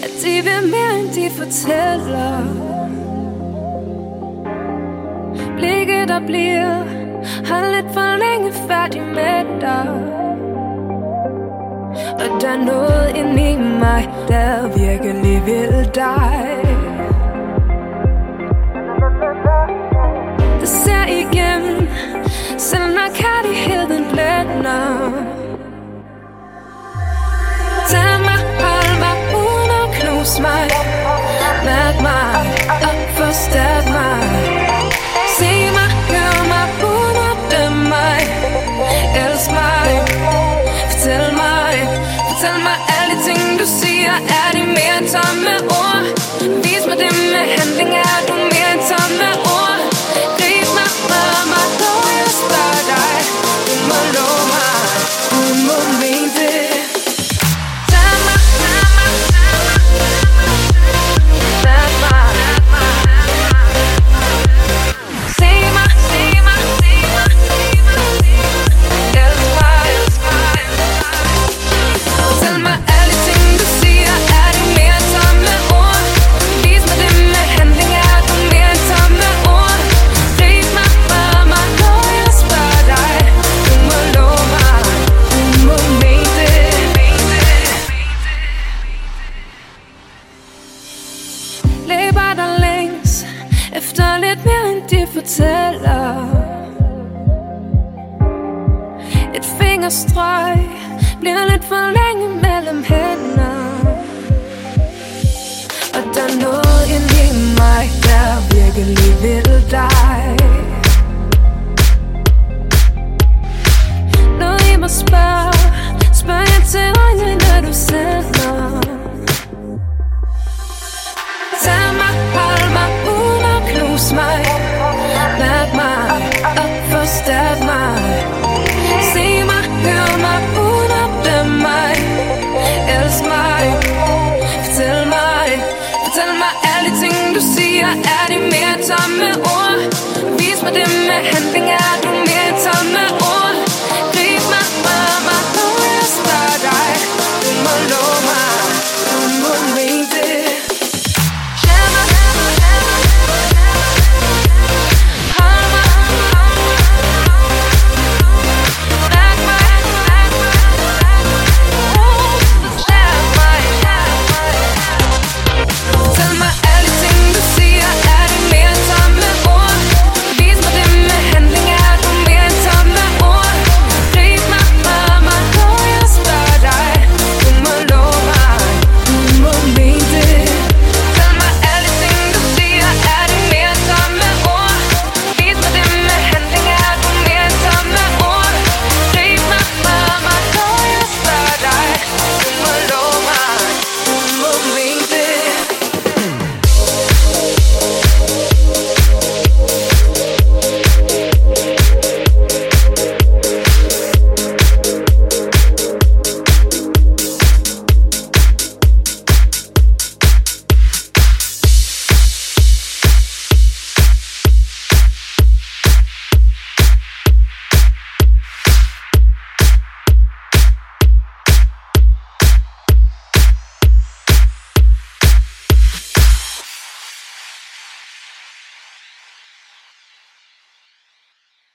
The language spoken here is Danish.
at de vil mere end de fortæller. Blikket der bliver har lidt for længe færdig med dig. Og der er noget inde i mig, der virkelig vil dig. Det ser igennem, selv når kærligheden blænder. Tag mig, hold mig, uden at knuse mig. Mærk mig og forstærk mig. Se mig, hør mig, uden at dømme mig. Elsk mig, fortæl mig alle ting du siger. Er de mere end tomme ord? Vis mig det med handling. Er du mere end tomme ord? Grib mig, rør mig, når jeg spørger dig. Du må love mig, du må mene det. Læber der længes efter lidt mere end de fortæller. Et fingerstrøg bliver lidt for længe mellem hænder. Og der er noget inde i mig, der virkelig vil dig. Når I må spørge jeg til øjnene, når du sender. Tag mig, hold mig, uden at knuse mig. Mærk mig og forstærk mig. Se mig, hør mig, uden at dømme mig. Elsk mig, fortæl mig alle ting du siger. Er de mere tomme ord? Vis mig det med handling. Er du mere tomme ord? Grib mig, rør mig, når jeg spørger dig. Du må love mig.